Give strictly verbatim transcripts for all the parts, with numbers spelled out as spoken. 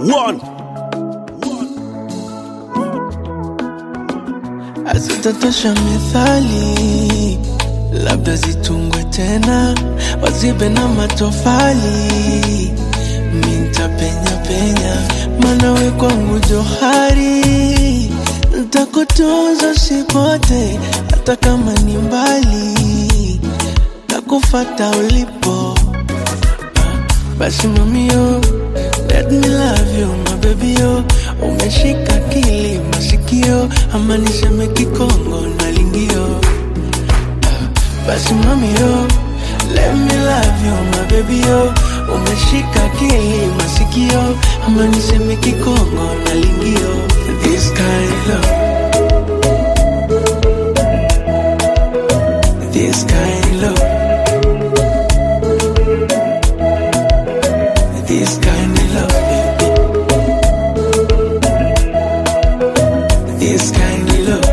One. Hazitatosha methali, labda zitungwe tena, wazibe na matofali. Minta penya penya, maana we kwangu johari. Ntakutunza usipote, hata kama ni mbali. Nakufata ulipo, basi mami yo, let me love you my baby yo. Umeshika akili masikio, ama niseme Kikongo na Lingio. Basi mami yo, let me love you my baby yo. Umeshika akili masikio, ama niseme Kikongo na Lingio. This kind of love, this kind of love, this kind of love, baby. This kind of love.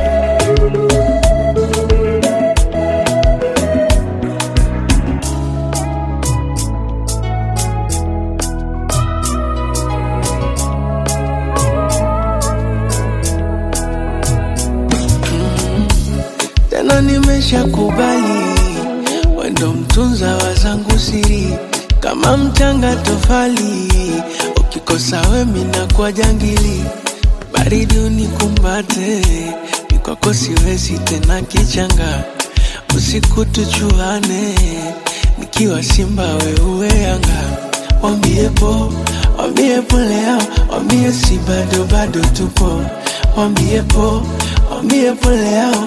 Mm. Tena nimesha kubali, wendo mtunza wa zangu siri. Kama mchanga tofali, ukikosa we mina kwa jangili. Baridi unikumbate, mikwako siwezi tena kichanga. Usiku tuchuane, nikiwa Simba we uwe Yanga. Wambie po, wambie po leo, wambie si bado bado tupo. Wambie po, wambie po leo.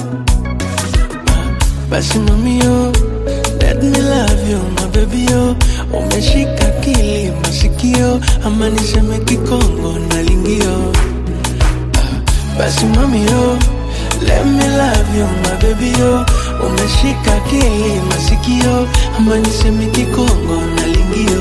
Basi mami yo, let me love you my baby yo. Umeshika akili masikio, ama niseme Kikongo na Lingio. Basi mami yo, let me love you my baby yo. Umeshika akili masikio, ama niseme Kikongo na Lingio.